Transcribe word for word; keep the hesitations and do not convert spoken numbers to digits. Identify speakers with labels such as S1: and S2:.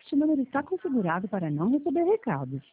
S1: Este número está configurado para não receber recados.